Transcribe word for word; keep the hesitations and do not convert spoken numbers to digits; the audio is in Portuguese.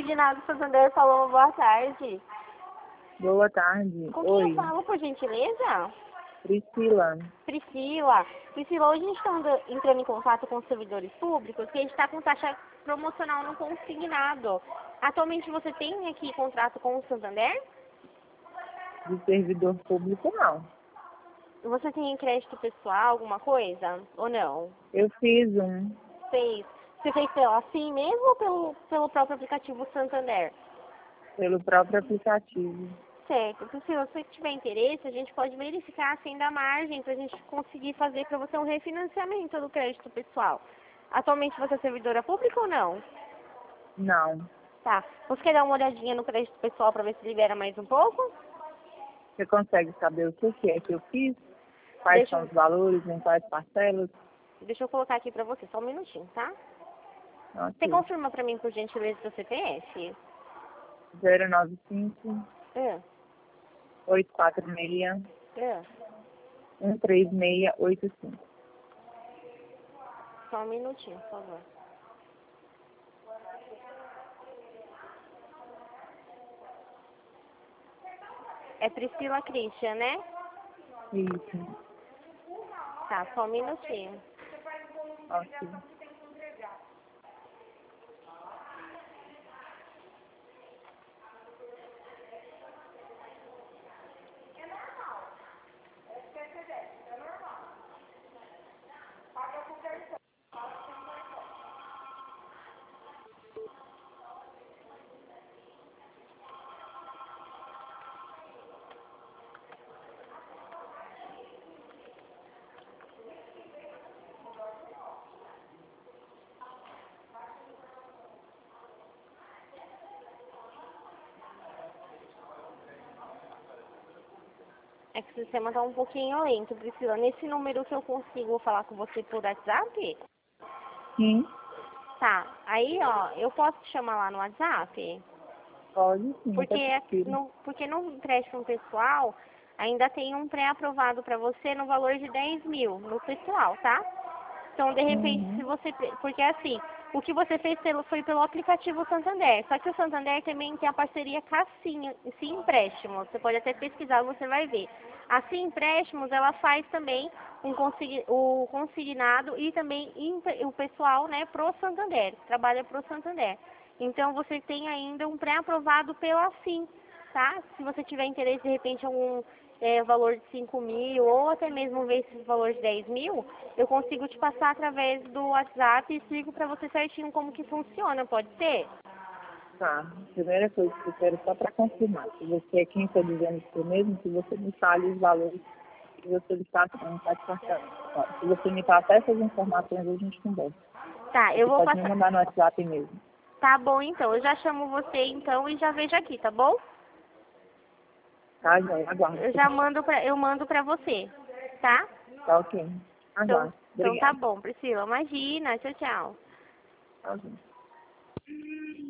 Consignado Santander falou boa tarde. Boa tarde. Com quem Oi. eu falo, por gentileza? Priscila. Priscila. Priscila, hoje a gente está anda- entrando em contato com os servidores públicos, que a gente está com taxa promocional no consignado. Atualmente você tem aqui contrato com o Santander? De servidor público, não. Você tem crédito pessoal, alguma coisa? Ou não? Eu fiz um Fez. Você fez pela assim mesmo ou pelo, pelo próprio aplicativo Santander? pelo próprio aplicativo. Certo. Então, se você tiver interesse, a gente pode verificar assim da margem para a gente conseguir fazer para você um refinanciamento do crédito pessoal. Atualmente você é servidora pública ou não? Não. Tá. Você quer dar uma olhadinha no crédito pessoal para ver se libera mais um pouco? Você consegue saber o que que é que eu fiz? Quais Deixa, são eu- os valores, em quais parcelas? deixa eu colocar aqui para você, só um minutinho, tá? Você Ok. confirma para mim, por gentileza, seu C P F? zero nove cinco, É, oito quatro seis, é. um três seis oito cinco. Só um minutinho, por favor. É Priscila Christian, né? Isso. Tá, só um minutinho. Ok. É que o sistema tá um pouquinho lento, Priscila. Nesse número que eu consigo falar com você por WhatsApp? Sim, Tá. Aí, ó, eu posso te chamar lá no WhatsApp? pode sim, Porque, até é- prefiro. no, porque no empréstimo pessoal ainda tem um pré-aprovado para você no valor de dez mil no pessoal, tá? Então, de repente, se Uhum. você... Porque, assim, o que você fez pelo, foi pelo aplicativo Santander. Só que o Santander também tem a parceria com a Sim, Sim Empréstimos. Você pode até pesquisar, você vai ver. A Sim Empréstimos, ela faz também um consign, o consignado e também imp- o pessoal, né, pro Santander. Trabalha pro Santander. Então, você tem ainda um pré-aprovado pela Sim, tá? Se você tiver interesse, de repente, em algum é, valor de cinco mil ou até mesmo ver esse valor de dez mil, eu consigo te passar através do WhatsApp e explico para você certinho como que funciona, pode ser? Tá. Primeira coisa que eu quero só para confirmar, se você é quem está dizendo isso mesmo, que você me fale os valores que você está satisfação. Se você me passar essas informações, a gente conversa. Tá, eu Você vou pode me passar. mandar no WhatsApp mesmo. Tá bom, então. Eu já chamo você, então, e já vejo aqui, tá bom? Tá, Joia? Aguardo. Eu já mando pra, eu mando pra você, tá? Tá ok. Então, Aguardo. então tá Obrigada. bom, Priscila. Imagina. Tchau, tchau. Tchauzinho.